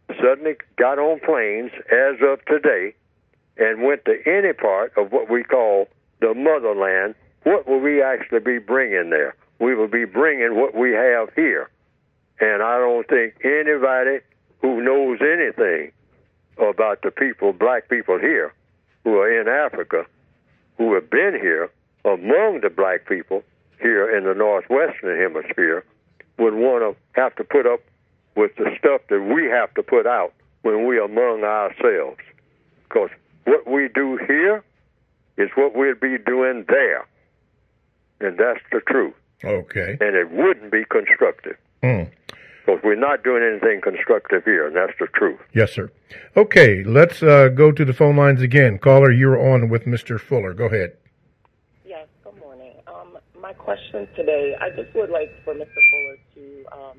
suddenly got on planes as of today and went to any part of what we call the motherland, what will we actually be bringing there? We will be bringing what we have here. And I don't think anybody who knows anything about the people, black people here, who are in Africa, who have been here, among the black people here in the northwestern hemisphere, would want to have to put up with the stuff that we have to put out when we're among ourselves. Because what we do here is what we'll be doing there. And that's the truth. Okay. And it wouldn't be constructive. Mm. Because we're not doing anything constructive here, and that's the truth. Yes, sir. Okay, let's uh, go to the phone lines again. Caller, you're on with Mister Fuller. Go ahead. Yes, good morning. Um, my question today, I just would like for Mister Fuller to um,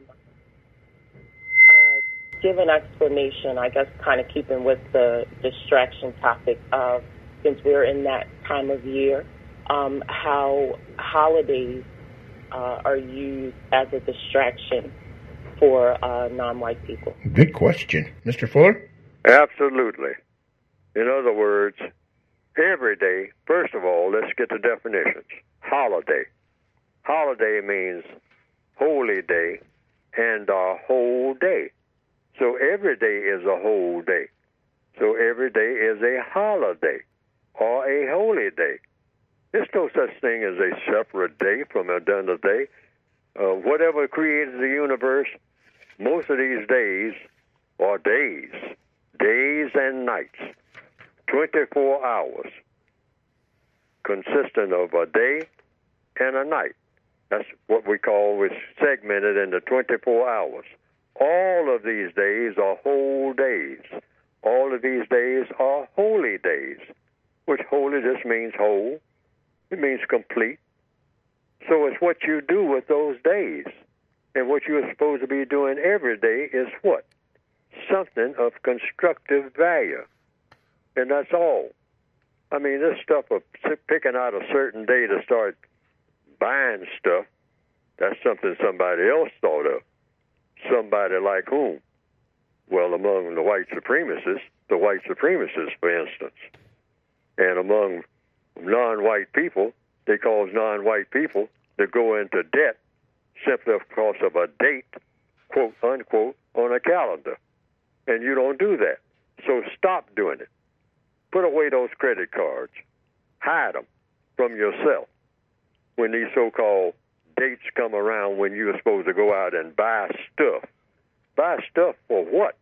uh, give an explanation, I guess kind of keeping with the distraction topic of, since we're in that time of year, um, how holidays uh, are used as a distraction for uh, non-white people. Good question. Mister Fuller? Absolutely. In other words, every day, first of all, let's get the definitions. Holiday. Holiday means holy day and a whole day. So every day is a whole day. So every day is a holiday or a holy day. There's no such thing as a separate day from another day. Uh, whatever created the universe, most of these days are days, days and nights, twenty-four hours, consisting of a day and a night. That's what we call, is segmented into twenty-four hours. All of these days are whole days. All of these days are holy days, which holy just means whole. It means complete. So it's what you do with those days. And what you're supposed to be doing every day is what? Something of constructive value. And that's all. I mean, this stuff of picking out a certain day to start buying stuff, that's something somebody else thought of. Somebody like whom? Well, among the white supremacists, the white supremacists, for instance. And among non-white people, they cause non-white people to go into debt simply because of a date, quote, unquote, on a calendar. And you don't do that. So stop doing it. Put away those credit cards. Hide them from yourself when these so-called dates come around when you're supposed to go out and buy stuff. Buy stuff for what?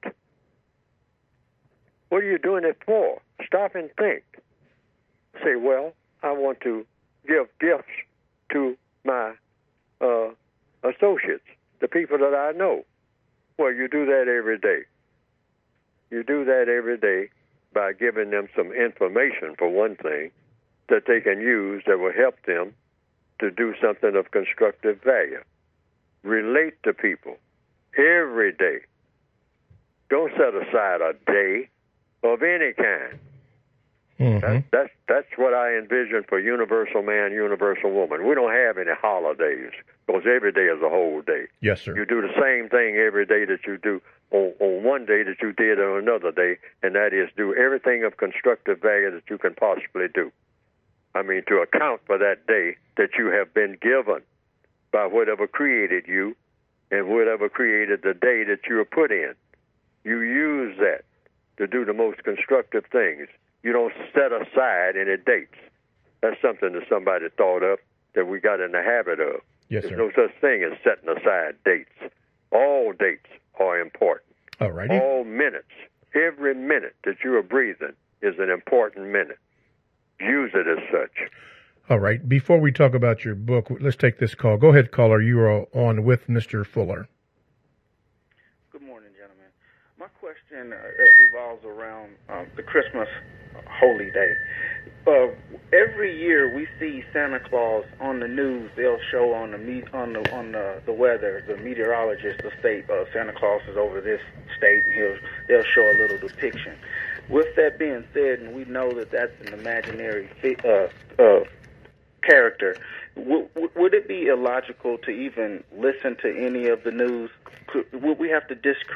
What are you doing it for? Stop and think. Say, well, I want to give gifts to my uh, associates, the people that I know. Well, you do that every day. You do that every day by giving them some information, for one thing, that they can use that will help them to do something of constructive value. Relate to people every day. Don't set aside a day of any kind. Mm-hmm. That, that's that's what I envision for universal man, universal woman. We don't have any holidays because every day is a whole day. Yes, sir. You do the same thing every day that you do on, on one day that you did on another day, and that is do everything of constructive value that you can possibly do. I mean, to account for that day that you have been given by whatever created you and whatever created the day that you were put in. You use that to do the most constructive things. You don't set aside any dates. That's something that somebody thought of that we got in the habit of. Yes, There's sir. no such thing as setting aside dates. All dates are important. All righty. All minutes, every minute that you are breathing is an important minute. Use it as such. All right. Before we talk about your book, let's take this call. Go ahead, caller. You are on with Mister Fuller. Good morning, gentlemen. My question uh, evolves around uh, the Christmas holy day. Uh, every year we see Santa Claus on the news. They'll show on the me- on the on the, the weather. The meteorologist will state uh, Santa Claus is over this state, and he'll they'll show a little depiction. With that being said, and we know that that's an imaginary uh, uh, character, w- w- would it be illogical to even listen to any of the news? Could, would we have to discredit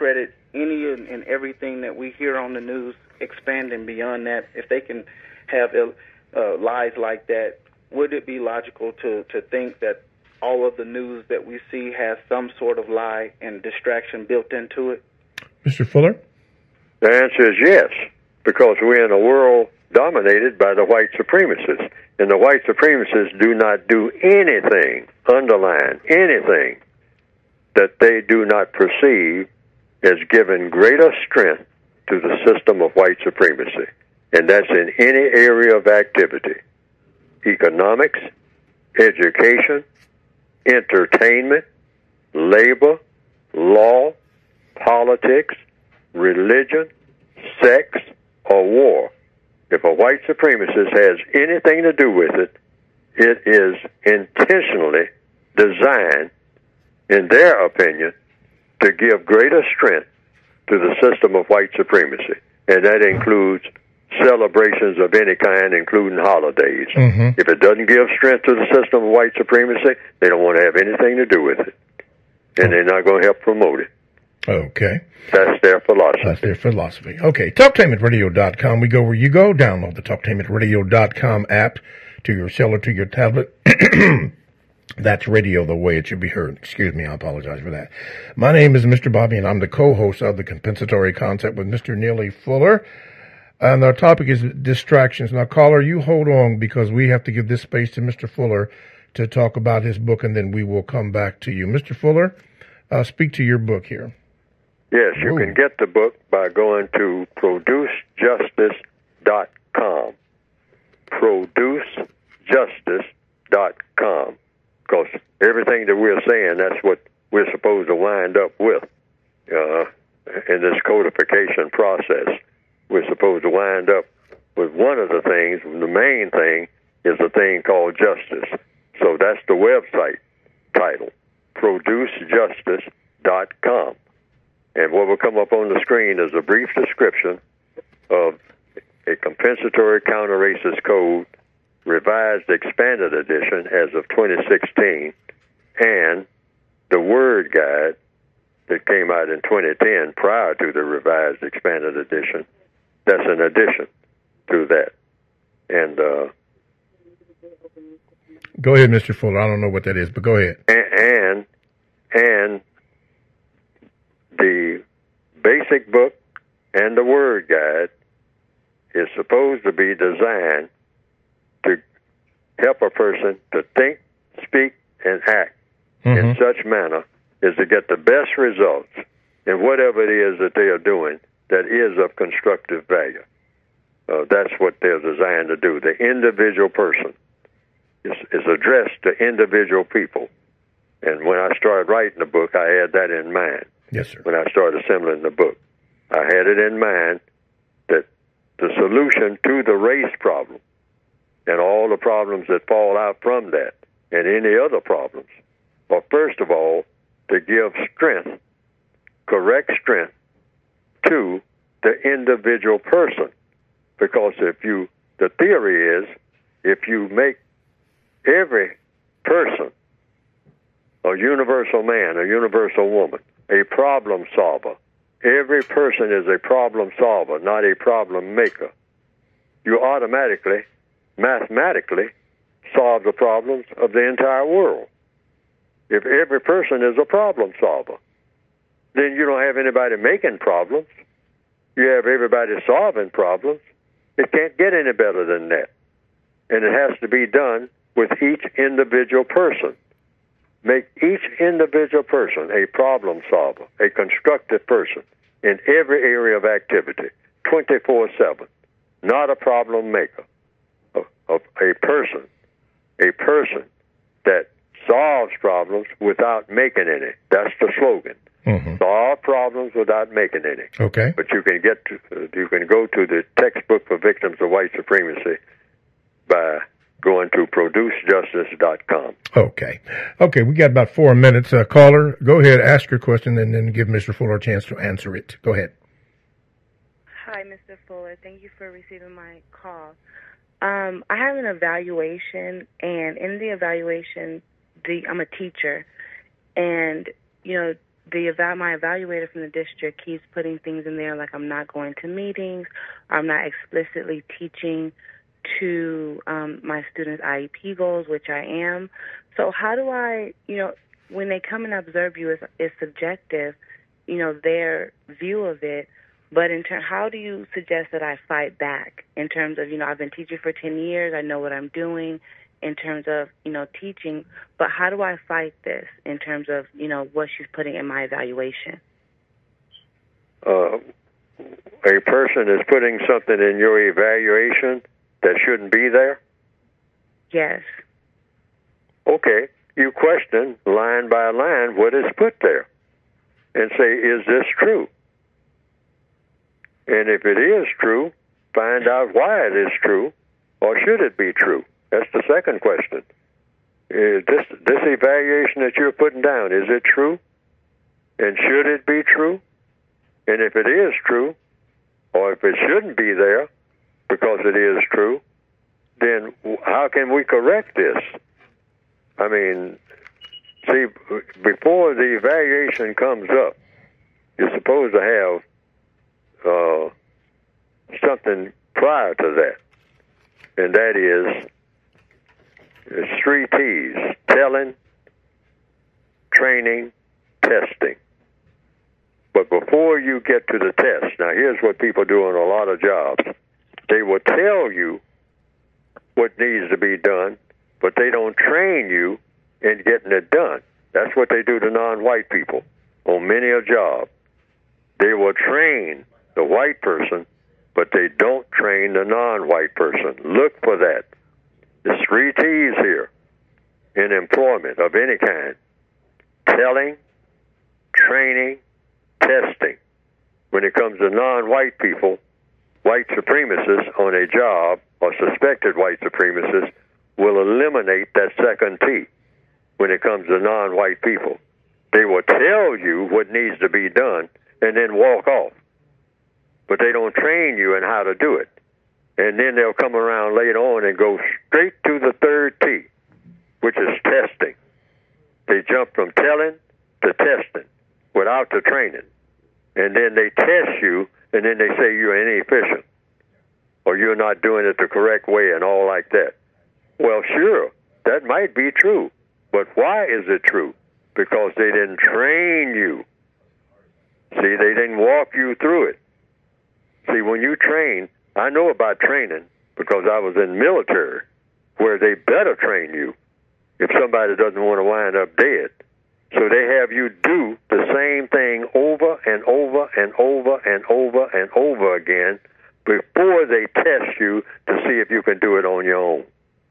any and, and everything that we hear on the news expanding beyond that? If they can have uh, lies like that, would it be logical to, to think that all of the news that we see has some sort of lie and distraction built into it? Mister Fuller? The answer is yes, because we're in a world dominated by the white supremacists. And the white supremacists do not do anything, underline anything, that they do not perceive as giving greater strength to the system of white supremacy. And that's in any area of activity: economics, education, entertainment, labor, law, politics, religion, sex, or war. If a white supremacist has anything to do with it, it is intentionally designed, in their opinion, to give greater strength to the system of white supremacy. And that includes celebrations of any kind, including holidays. Mm-hmm. If it doesn't give strength to the system of white supremacy, they don't want to have anything to do with it. And they're not going to help promote it. Okay. That's their philosophy. That's their philosophy. Okay. Talktainment Radio dot com. We go where you go. Download the Talktainment Radio dot com app to your cell or to your tablet. That's radio the way it should be heard. Excuse me. I apologize for that. My name is Mister Bobby, and I'm the co-host of The Compensatory Concept with Mister Neely Fuller. And our topic is distractions. Now, caller, you hold on, because we have to give this space to Mister Fuller to talk about his book, and then we will come back to you. Mister Fuller, uh, speak to your book here. Yes, you Ooh. can get the book by going to produce justice dot com. produce justice dot com. Because everything that we're saying, that's what we're supposed to wind up with uh, in this codification process. We're supposed to wind up with one of the things. The main thing is a thing called justice. So that's the website title, produce justice dot com. And what will come up on the screen is a brief description of a compensatory counter-racist code, revised expanded edition as of twenty sixteen, and the word guide that came out in twenty ten prior to the revised expanded edition. That's an addition to that. And uh, go ahead, Mister Fuller. I don't know what that is, but go ahead. And and the basic book and the word guide is supposed to be designed to help a person to think, speak, and act mm-hmm. in such manner as to get the best results in whatever it is that they are doing that is of constructive value. Uh, that's what they're designed to do. The individual person is, is addressed to individual people. And when I started writing the book, I had that in mind. Yes, sir. When I started assembling the book, I had it in mind that the solution to the race problem and all the problems that fall out from that and any other problems are, first of all, to give strength, correct strength, to the individual person. Because if you, the theory is, if you make every person a universal man, a universal woman, a problem solver, every person is a problem solver, not a problem maker, you automatically, mathematically, solve the problems of the entire world. If every person is a problem solver, then you don't have anybody making problems. You have everybody solving problems. It can't get any better than that. And it has to be done with each individual person. Make each individual person a problem solver, a constructive person in every area of activity, twenty-four seven, not a problem maker. A, a, a person, a person that solves problems without making any. That's the slogan. Mm-hmm. Solve problems without making any. Okay. But you can get to, you can go to the textbook for victims of white supremacy by going to produce justice dot com. Okay. Okay, we got about four minutes. Uh, caller, go ahead, ask your question, and then give Mister Fuller a chance to answer it. Go ahead. Hi, Mister Fuller. Thank you for receiving my call. Um, I have an evaluation, and in the evaluation, the I'm a teacher, and, you know, the eva- my evaluator from the district keeps putting things in there like I'm not going to meetings, or I'm not explicitly teaching to um, my students' I E P goals, which I am. So how do I, you know, when they come and observe you, it's, it's subjective, you know, their view of it. But in turn, how do you suggest that I fight back in terms of, you know, I've been teaching for ten years, I know what I'm doing in terms of, you know, teaching, but how do I fight this in terms of, you know, what she's putting in my evaluation? Uh, a person is putting something in your evaluation that shouldn't be there? Yes. Okay, you question line by line what is put there and say, is this true? And if it is true, find out why it is true, or should it be true? That's the second question. Is this, this evaluation that you're putting down, is it true? And should it be true? And if it is true, or if it shouldn't be there because it is true, then how can we correct this? I mean, see, before the evaluation comes up, you're supposed to have uh, something prior to that, and that is it's three T's: telling, training, testing. But before you get to the test, now here's what people do on a lot of jobs. They will tell you what needs to be done, but they don't train you in getting it done. That's what they do to non-white people on many a job. They will train the white person, but they don't train the non-white person. Look for that. There's three T's here in employment of any kind: telling, training, testing. When it comes to non-white people, white supremacists on a job, or suspected white supremacists, will eliminate that second T when it comes to non-white people. They will tell you what needs to be done and then walk off. But they don't train you in how to do it. And then they'll come around later on and go straight to the third T, which is testing. They jump from telling to testing without the training. And then they test you, and then they say you're inefficient, or you're not doing it the correct way and all like that. Well, sure, that might be true. But why is it true? Because they didn't train you. See, they didn't walk you through it. See, when you train, I know about training because I was in the military, where they better train you if somebody doesn't want to wind up dead. So they have you do the same thing over and over and over and over and over again before they test you to see if you can do it on your own.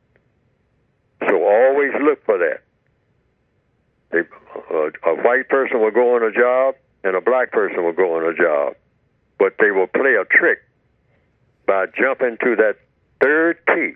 So always look for that. They, uh, a white person will go on a job and a black person will go on a job, but they will play a trick by jumping to that third T.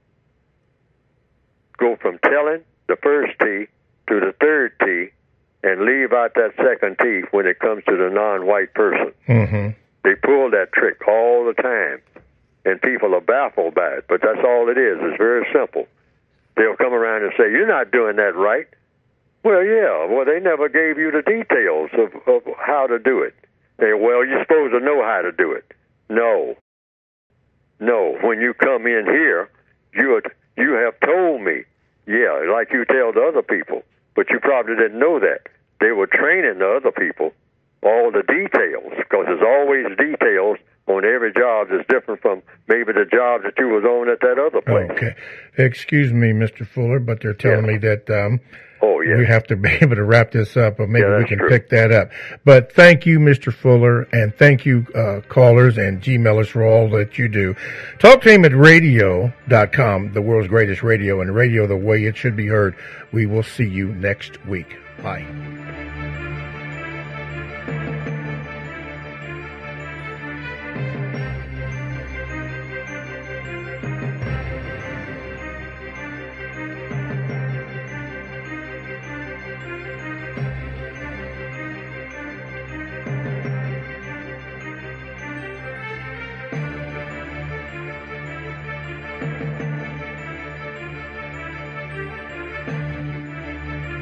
Go from telling, the first T, to the third T, and leave out that second T when it comes to the non-white person. Mm-hmm. They pull that trick all the time, and people are baffled by it, but that's all it is. It's very simple. They'll come around and say, you're not doing that right. Well, yeah, well, they never gave you the details of, of how to do it. They, well, you're supposed to know how to do it. No. No, when you come in here, you you have told me, yeah, like you tell the other people, but you probably didn't know that. They were training the other people all the details, because there's always details on every job that's different from maybe the job that you was on at that other place. Okay. Excuse me, Mister Fuller, but they're telling Yeah. me that um, Oh, yeah. we have to be able to wrap this up, or maybe Yeah, we that's can true. pick that up. But thank you, Mister Fuller, and thank you, uh, callers and Gmailers, for all that you do. Talktainment Radio dot com, the world's greatest radio, and radio the way it should be heard. We will see you next week. Bye.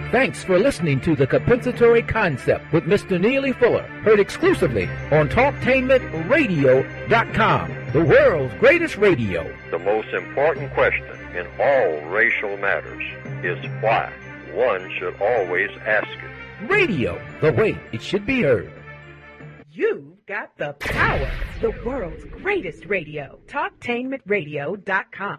Thanks for listening to The Compensatory Concept with Mister Neely Fuller, heard exclusively on Talktainment Radio dot com, the world's greatest radio. The most important question in all racial matters is why. One should always ask it. Radio, the way it should be heard. You've got the power, the world's greatest radio. Talktainment Radio dot com.